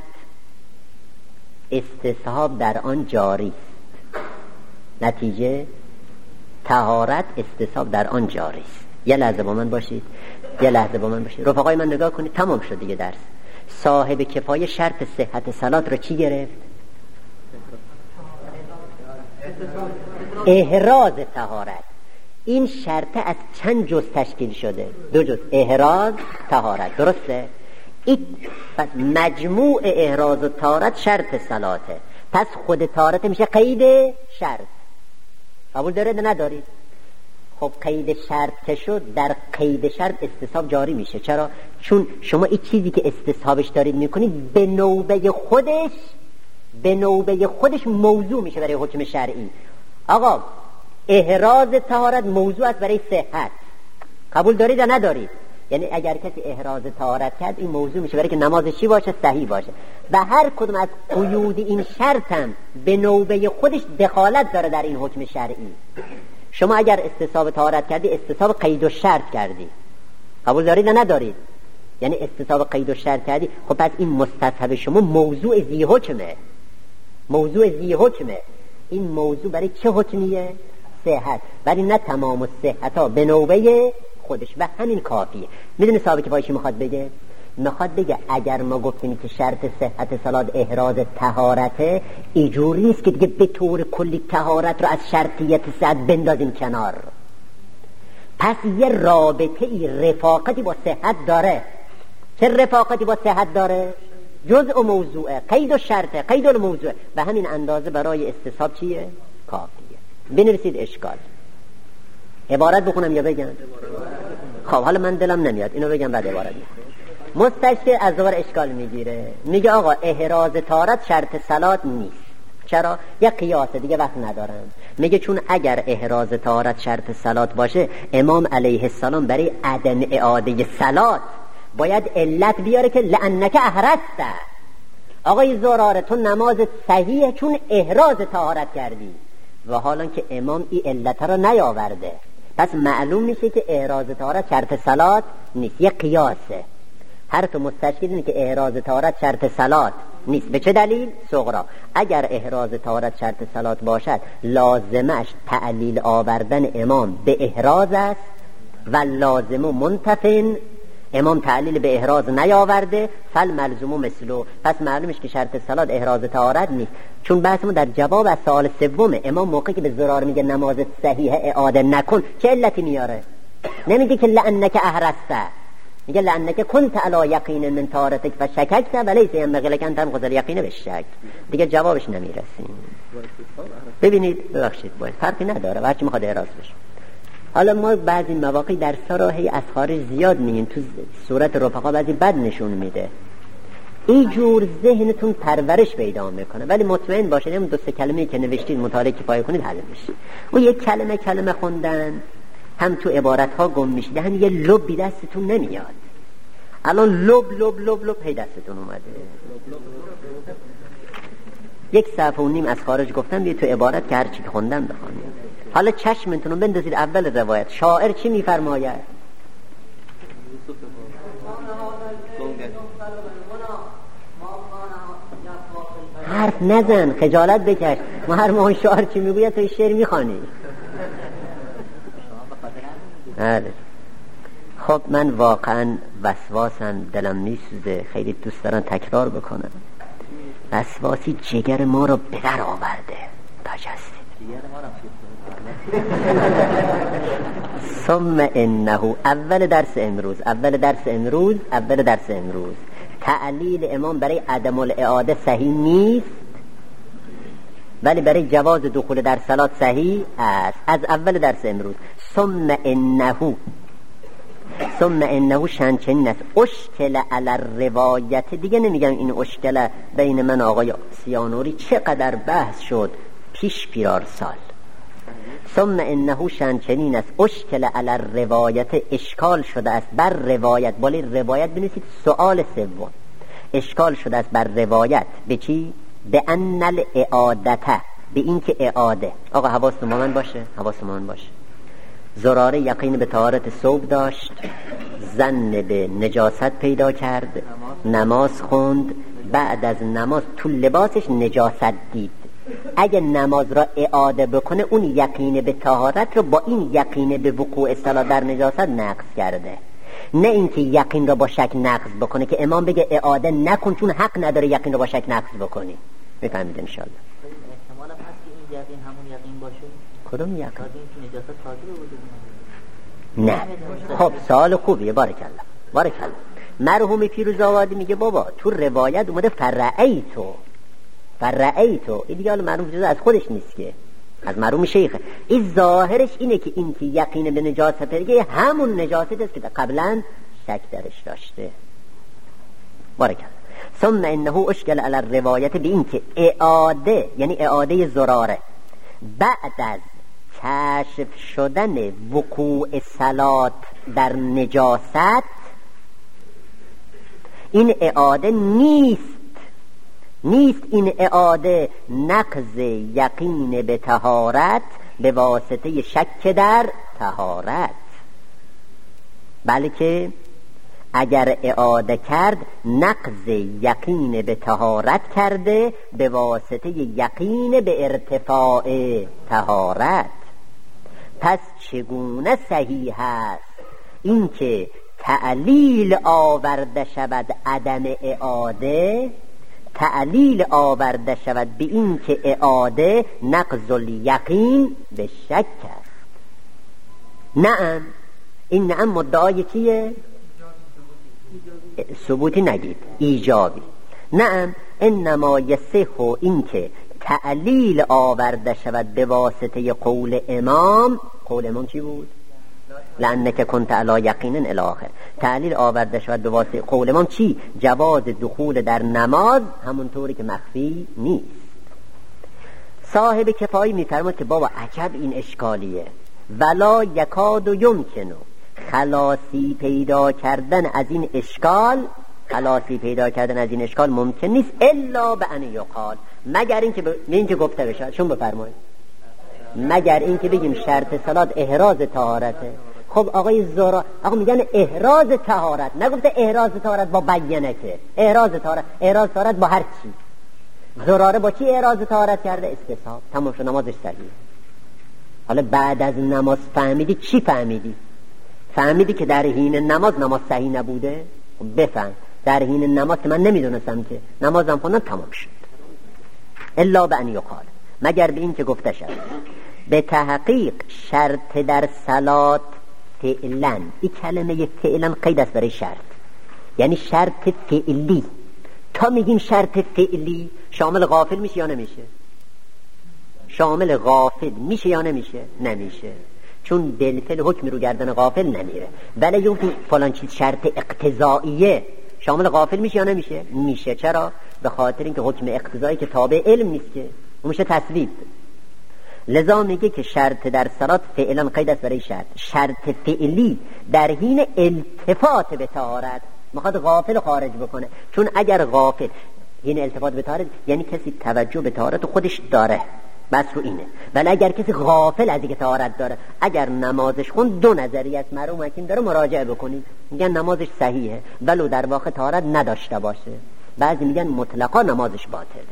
استصحاب در آن جاری است. نتیجه طهارت استصحاب در آن جاری است. یه لحظه با من باشید، یه لحظه با من باشید. رفقای من نگاه کنید، تمام شد دیگه درس. صاحب کفایه شرط صحت صلات رو چی گرفت؟ احراز طهارت. این شرط از چند جز تشکیل شده؟ 2 جز، احراز طهارت. درسته؟ این پس مجموع احراز و طهارت شرط صلاته. پس خود طهارت میشه قید شرط. قبول دارید ندارید؟ خب قید شرط که شد، در قید شرط استصحاب جاری میشه. چرا؟ چون شما این چیزی که استصحابش دارید میکنید به نوبه خودش موضوع میشه برای حکم شرعی. آقا احراز طهارت موضوع است برای صحت. قبول دارید یا ندارید؟ یعنی اگر کسی احراز طهارت کرد این موضوع میشه برای که نمازش چی باشه؟ صحیح باشه. و هر کدوم از قیود این شرط هم به نوبه خودش دخالت داره در این حکم شرعی. شما اگر استصحاب طهارت کردی استصحاب قید و شرط کردی، قبول دارید یا ندارید؟ یعنی استصحاب قید و شرط کردی، خب پس این مستصحب شما موضوع ذی حکمه. موضوع ذی حکمه. این موضوع برای چه حکمیه؟ صحت. ولی نه تمام الصحت‌ها به نوبه خودش و همین کافیه. میدونی صاحب کفایشی میخواد بگه؟ میخواد بگه اگر ما گفتیم که شرط صحت صلات احراز طهارته، اینجور نیست که دیگه به طور کلی طهارت رو از شرطیت صحت بندازیم کنار. پس یه رابطه ای رفاقتی با صحت داره. چه رفاقتی با صحت داره؟ جزء و موضوعه، قید و شرطه، قید و موضوعه. و همین اندازه برای استصحاب چیه؟ کافیه. بنویسید اشکال. عبارت بخونم یا بگم؟ خب حالا من دلم نمیاد اینو بگم بعد عبارت میخونم. مستشفی از دوباره اشکال میگیره، میگه آقا احراز طهارت شرط صلات نیست. چرا؟ یه قیاسه دیگه وقت ندارم. میگه چون اگر احراز طهارت شرط صلات باشه، امام علیه السلام برای عدم اعاده صلات باید علت بیاره که لعنک احرزت. آقای زراره تو نمازت صحیحه چون احراز طهارت کردی، و حالا که امام این علت رو نیاورده، پس معلوم میشه که احراز طهارت شرط صلات نیست. یه قیاسه. هر تو مستشکل اینه که احراز طهارت شرط صلات نیست. به چه دلیل؟ صغرا. اگر احراز طهارت شرط صلات باشد، لازمش تعلیل آوردن امام به احراز است و لازم منتفن. امام تعلیل به احراز نیاورده، فل ملزوم مثلو. پس معلومش که شرط صلات احراز طهارت نیست. چون بحثمون در جواب از سوال سومه. امام موقعی که به زرار میگه نمازت صحیحه اعاده نکن، چه علتی میاره؟ نمیگه که لعنک احرزت، میگه لعنک کنت علی یقین من طهارتک و شککت ولیس ینبغی لک ان تنقض الیقین بالشک. دیگه جوابش نمیرسیم. ببینید ببخشید باید فرقی نداره هر چی میخواد احراز بشه. حالا ما بعضی مواقع در سراحی از خارج زیاد میگیم، تو صورت رفقا بعضی بد نشون میده. این جور ذهنتون پرورش پیدا میکنه، ولی مطمئن باشید این 2-3 کلمه‌ای که نوشتید مطالعه کفایه کنید حل میشه. و یک کلمه خوندن هم تو عبارت ها گم میشید، هم یه لبی دستتون نمیاد. الان لب پی دستتون اومده. 1.5 صفحه از خارج گفتم بیا تو عبارت که هر چی که خوندم بخونید. حالا چشمتون رو بندازید اول روایت. شاعر چی میفرماید؟ حرف نزن، خجالت بکش. ما هر ماه شاعر چی میگوید تو شعر میخوانی. بله. خب من واقعا وسواسم، دلم میسوزه، خیلی دوست دارم تکرار بکنم. وسواسی جگر ما رو به در آورده. تاجستی ثم انه اول درس امروز تعلیل امام برای عدم الاعاده صحیح نیست، ولی برای جواز دخول در صلات صحیح است. از اول درس امروز ثم انه شنچنین است. اشکل علی روایت. دیگه نمیگم این اشکل بین من آقای سیانوری چقدر بحث شد پیرار سال. ثم انه شنچنین است. اشکل علی روایت. اشکال شده است بر روایت. بالای روایت بنویسید سوال سوم. اشکال شده است بر روایت. به چی؟ به ان الاعادته. به این که اعاده. آقا حواستون من باشه. زراره یقین به طهارت ثوب داشت، ظن به نجاست پیدا کرد، نماز خوند، بعد از نماز تو لباسش نجاست دید. اگه نماز را اعاده بکنه اون یقین به طهارت رو با این یقین به وقوع صلات در نجاست نقض کرده. نه اینکه یقین را با شک نقض بکنه که امام بگه اعاده نکن چون حق نداره یقین را با شک نقض بکنی. بفهمید ان شاء الله. احتمال هست که این یقین همون یقین باشه. کدوم یقین؟ نجاست تازه نه. خب سوال خوبیه. بارک الله. مرحوم پیروزآبادی میگه بابا تو روایت اومده فرعیتو. این دیگه حالا مرحوم جزء از خودش نیست که، از مرحوم شیخه. این ظاهرش اینه که این که یقین به نجاست دیگه همون نجاست است که قبلا شک درش داشته. بارک الله. ثم انه اشکل علی الروایت. به این که اعاده یعنی اعاده زراره بعد از کشف شدن وقوع صلات در نجاست این اعاده نیست این اعاده نقض یقین به طهارت به واسطه شک در طهارت، بلکه اگر اعاده کرد نقض یقین به طهارت کرده به واسطه یقین به ارتفاع طهارت. پس چگونه صحیح است این که تعلیل آورده شود عدم اعاده، تعلیل آورده شود به این که اعاده نقض الیقین به شک است؟ نعم، این نعم مدعای چیه؟ ثبوتی نگید، ایجابی. نعم، انما یصح این که تعلیل آورده شود به واسطه قول امام. قول امام چی بود؟ لأنک کنت علی یقین الی آخر. تعلیل آورده شود به واسطه قول امام چی؟ جواز دخول در نماز همونطوری که مخفی نیست. صاحب کفایی میفرماد که بابا عجب این اشکالیه، ولا یکاد و یمکنو خلاصی پیدا کردن از این اشکال ممکن نیست الا به ان یقال، مگر اینکه گفته بشه. شون بفرمایید، مگر اینکه بگیم شرط صلات احراز طهارته. خب آقای زهرا آقا میگن احراز طهارت، نگفته احراز طهارت با بیانه که احراز طهارت با هر چی. زراره با چی احراز طهارت کرده؟ استصحاب. تمام شد، نمازش صحیحه. حالا بعد از نماز فهمیدی چی؟ فهمیدی که در حین نماز صحیح نبوده؟ خب بفهم در حین نماز که من نمیدونستم که نمازم خوندم تمام شد. الا به ان یقال، مگر به این که گفته شد به تحقیق شرط در صلات فعلا. این کلمه فعلا قید است برای شرط، یعنی شرط فعلی. تا میگیم شرط فعلی شامل غافل میشه یا نمیشه؟ شامل غافل میشه یا نمیشه؟ نمیشه، چون بالفعل حکم رو گردن غافل نمیره. ولی یون فلان چیز شرط اقتضائیه شامل غافل میشه یا نمیشه؟ میشه. چرا؟ به خاطر اینکه حکم اقتضایی که تابع علم نیست که میشه تصویب. لذا میگه که شرط در صلات فعلا قید است برای شرط فعلی در حین التفات به طهارت. میخواد غافل خارج بکنه، چون اگر غافل حین التفات به طهارت یعنی کسی توجه به طهارت خودش داره، بس رو اینه. ولی اگر کسی غافل از اینکه طهارت داره، اگر نمازش خوند، دو نظریه از مرحوم حکیم داره، مراجعه بکنید. میگن نمازش صحیحه ولو در واقع طهارت نداشته باشه. بعضی میگن مطلقا نمازش باطله.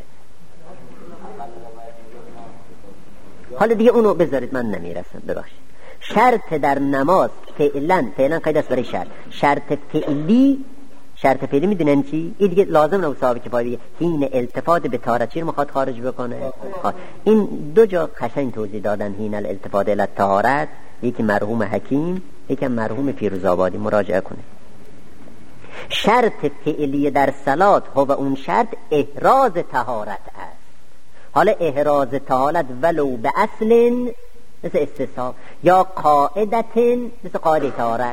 حالا دیگه اونو بذارید، من نمیرسم، ببخشید. شرط در نماز فعلا قید است برای شرط فعلی میدونن چی؟ این دیگه لازم نبود صاحب کفایی بگه حین التفات به طهارت چی رو میخواد خارج بکنه. این دو جا قشنگ توضیح دادن حین الالتفات الی الطهارت، یکی مرحوم حکیم، یکی مرحوم فیروزآبادی. مراجعه کنه. شرط فعلی در صلات هو اون شرط احراز طهارت است. حالا احراز طهارت ولو به اصل مثل استصحاب یا قاعدت مثل قاعده طهارت،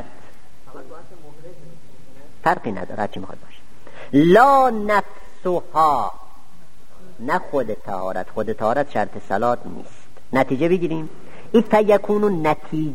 فرقی نداره، هرچی میخواد باشه. لا نفسها، نه خود طهارت شرط صلات نیست. نتیجه بگیریم. این فیکون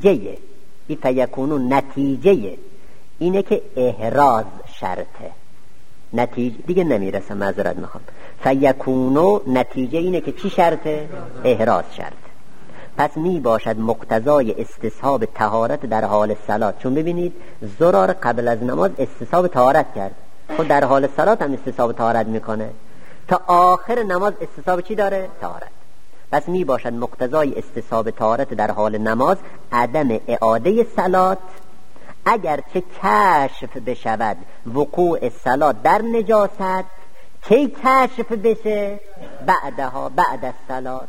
نتیجه اینه که احراز شرطه. نتیجه دیگه نمیرسم، معذرت میخوام. فیکونو نتیجه اینه که چی شرطه؟ احراز شرطه. پس می باشد مقتضای استصحاب طهارت در حال صلات. چون ببینید زرار قبل از نماز استصحاب طهارت کرد، خود در حال صلات هم استصحاب طهارت میکنه. تا آخر نماز استصحاب چی داره؟ طهارت. پس می باشد مقتضای استصحاب طهارت در حال نماز عدم اعاده صلات، اگر چه کشف بشود وقوع صلات در نجاست. کی کشف بشه؟ بعد از صلات.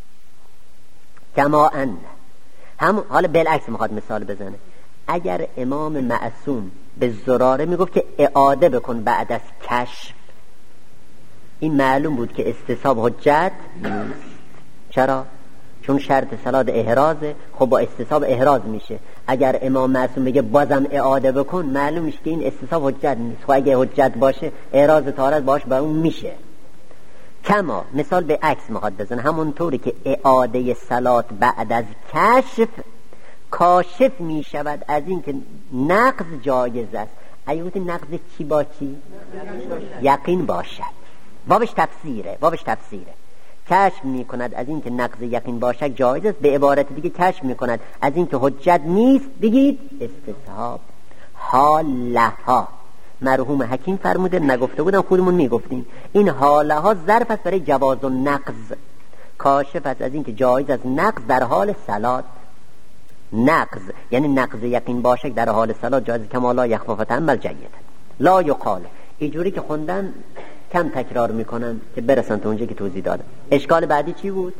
کما ان هم حالا بالعکس میخواد مثال بزنه. اگر امام معصوم به زراره میگفت که اعاده بکن بعد از کشف، این معلوم بود که استصحاب حجت نیست. چرا؟ چون شرط صلات احرازه. خب با استصحاب احراز میشه. اگر امام معصوم بگه بازم اعاده بکن، معلوم میشه که این استصحاب حجت نیست. خب اگه حجت باشه احراز طهارت باش بر اون میشه. کما مثال به عکس میخواد بزنه، همونطوری که اعاده صلات بعد از کشف کاشف میشود از این که نقض جایز است. ایوت نقض چی با چی؟ یقین باشد. بابش تفسیره. کشف میکند از این که نقض یقین باشد جایز است. به عبارت دیگه کشف میکند از این که حجت نیست. بگید استصحاب. حالها مرحوم حکیم فرموده، نگفته بودم خودمون میگفتیم، این حالها ظرف است برای جواز و نقض. کاشف است از این که جایز است نقض در حال صلات. نقض یعنی نقض یقین باشه در حال صلات جایز، کما لا یخفف عمل جیده. لا یقال اینجوری که خوندن کم تکرار میکنن که برسن تا اونجا که توضیح دادم. اشکال بعدی چی بود؟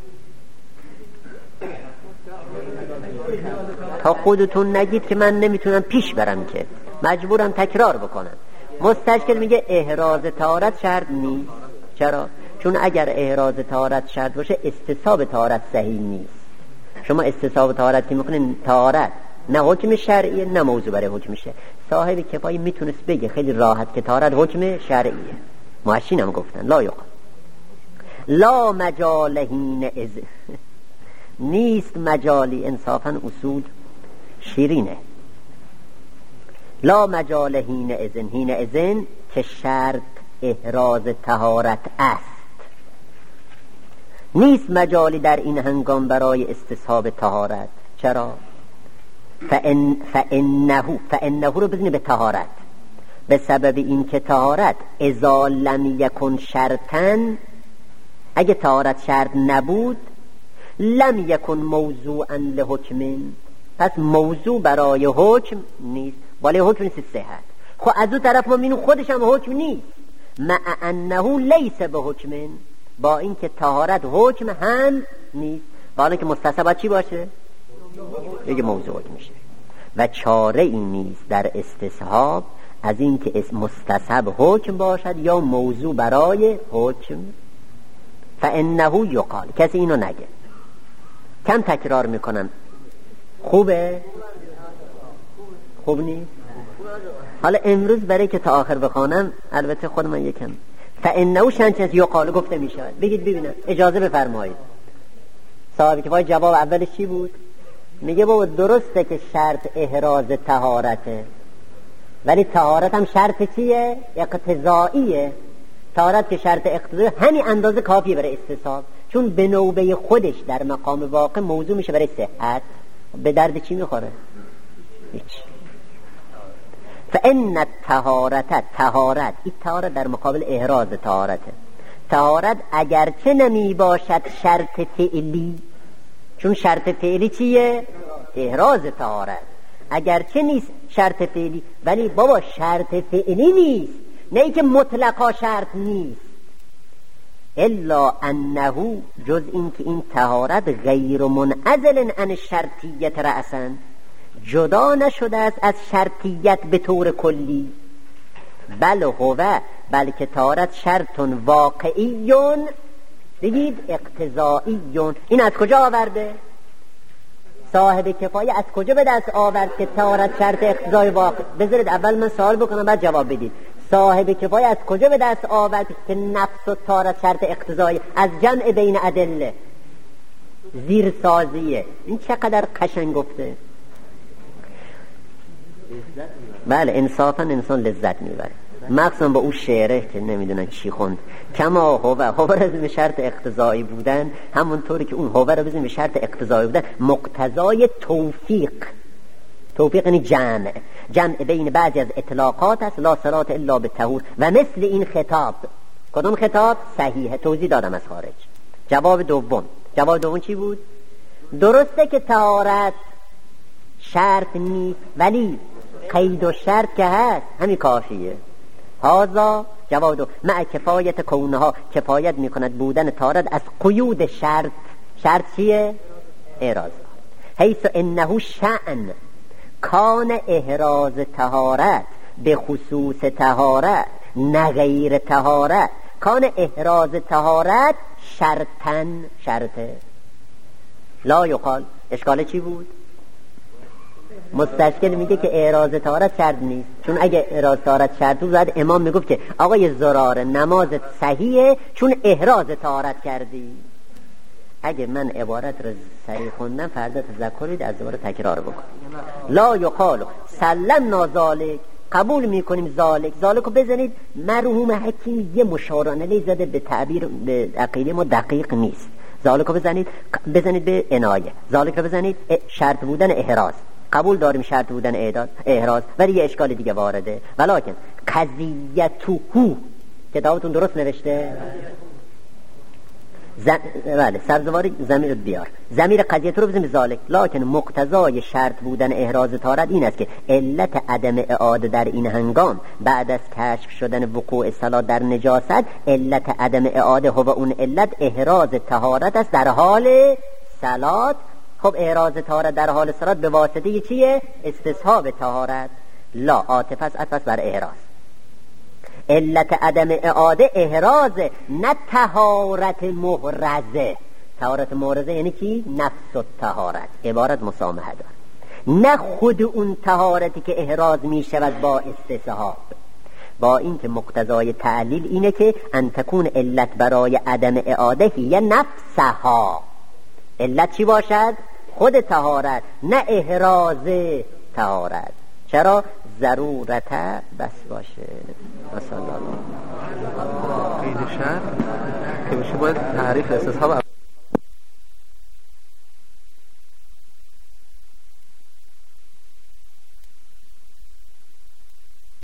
تا خودتون نگید که من نمیتونم پیش برم که مجبورم تکرار بکنم. مستشکل میگه احراز طهارت شرط نیست. چرا؟ چون اگر احراز طهارت شرط باشه استصحاب طهارت صحیح نیست. شما استصحاب طهارت که میکنین طهارت نه حکم شرعیه نه موضوع برای حکم شرعی. صاحب کفایه میتونست بگه خیلی راحت که طهارت حکم شرعیه. محشین هم گفتن لا یقال لا مجال حین اذ نیست مجالی. انصافا اصول شیرینه. لا مجال حین اذن که شرط احراز طهارت است. نیست مجالی در این هنگام برای استصحاب طهارت. چرا؟ فانه رو بزنی به طهارت، به سبب این که طهارت اذا لم یکن شرطا، اگه طهارت شرط نبود، لم یکن موضوعا لحکم، پس موضوع برای حکم نیست. ولی حکم نیست صحت. خب از اون طرف ما می‌بینیم خودش هم حکم نیست، مع انه لیس به حکم، با این که طهارت حکم هم نیست. با اینکه مستصحب چی باشه؟ دیگه موضوع حکم میشه. و چاره ای نیست در استصحاب از این که مستصحب حکم باشد یا موضوع برای حکم. فانه یقال، کسی اینو نگه. کم تکرار میکنن. خوبه؟ خوب نیست؟ حالا امروز برای که تا آخر بخوانم البته خود من یکم فانه شنچه یقال گفته میشود. بگید ببینم، اجازه بفرمایید. صاحب کفایه جواب اولش چی بود؟ میگه بابا درسته که شرط احراز طهارته، ولی طهارت هم شرط چیه؟ اقتضاییه. طهارت که شرط اقتضایی همین اندازه کافیه برای استصحاب، چون به نوبه خودش در مقام واقع موضوع میشه برای صحت. به درد چی میخوره؟ هیچ. فان الطهارت، طهارت، این طهارت در مقابل احراز طهارته. طهارت اگرچه نمی باشد شرط فعلی، چون شرط فعلی چیه؟ احراز طهارت. اگرچه نیست شرط فعلی، ولی بابا شرط فعلی نیست، نه ای که مطلقا شرط نیست. الا انه، جز این که این طهارت غیر منعزل عن شرطیت رأسا، جدا نشده است از شرطیت به طور کلی. بل هو، بلکه طهارت شرط واقعیون، بگید اقتضاییون. این از کجا آورده؟ صاحب کفایه از کجا به دست آورد که طهارت شرط اقتضای واقع؟ بذارید اول من سوال بکنم بعد جواب بدید. صاحب کفایه از کجا به دست آورد که نفس و طهارت شرط اقتضای؟ از جمع بین ادله، زیر سازیه. این چقدر قشنگ گفته. بله انصافا انسان لذت میبره، مخصوصا با اون شعره که نمیدونن چی خوند. کما هو رو بزنیم شرط اقتضایی بودن، همونطوری که اون هو رو بزنیم شرط اقتضایی بودن مقتضای توفیق. توفیق یعنی جمع بین بعضی از اطلاقات است. لا صلات الا بالطهور. و مثل این خطاب، کدوم خطاب؟ صحیحه. توضیح دادم از خارج. جواب دوم چی بود؟ درسته که طهارت شرط نیست، ولی قید و شرط که هست همین کافیه. هذا جواب دو. مع کفایت کونها، کفایت میکند بودن طهارت از قیود شرط. شرط چیه؟ احراز. حیث انه شأن کان احراز طهارت به خصوص طهارت نه غیر طهارت. کان احراز طهارت شرطن، شرطه. لا یقال. اشکال چی بود؟ مستشکل میگه که احراز طهارت شرط نیست، چون اگه احراز طهارت شرط بود بعد امام میگفت که آقای زراره نمازت صحیحه چون احراز طهارت کردی. اگه من عبارت رو صحیح خوندم فردا تذکرید از دوباره تکرار بکن. لا یقال سلمنا ذالک، قبول میکنیم ذالک رو بزنید. مرحوم حکیم یه مشارانه زده به تعبیر به عقیده ما دقیق نیست. ذالک رو بزنید به عنایه، ذالک رو بزنید شرط بودن احراز. قبول داریم شرط بودن احراز، ولی یه اشکال دیگه وارده. ولکن قضیته کتابتون درست نوشته؟ بله سرزواری ضمیر بیار، ضمیر قضیه رو بزنیم ذالک. لکن مقتضای شرط بودن احراز طهارت این است که علت عدم اعاده در این هنگام بعد از کشف شدن وقوع صلات در نجاست، علت عدم اعاده و اون علت احراز طهارت است در حال صلات. خب احراز طهارت در حال صلات به واسطه چیه؟ استصحاب طهارت. لا عاطفه است، عطف بر احراز. علت عدم اعاده احرازه نه طهارت محرزه. طهارت محرزه یعنی چی؟ نفس الطهارت، عبارت مسامحه داره، نه خود اون طهارتی که احراز می شود با استصحاب. با این که مقتضای تعلیل اینه که ان تکون علت برای عدم اعاده هی نفسها. علت چی باشد؟ خود طهارت، نه احراز طهارت. چرا؟ ضرورت بس باشه. مثلا قید شرط که میشه باید تعریف استصحاب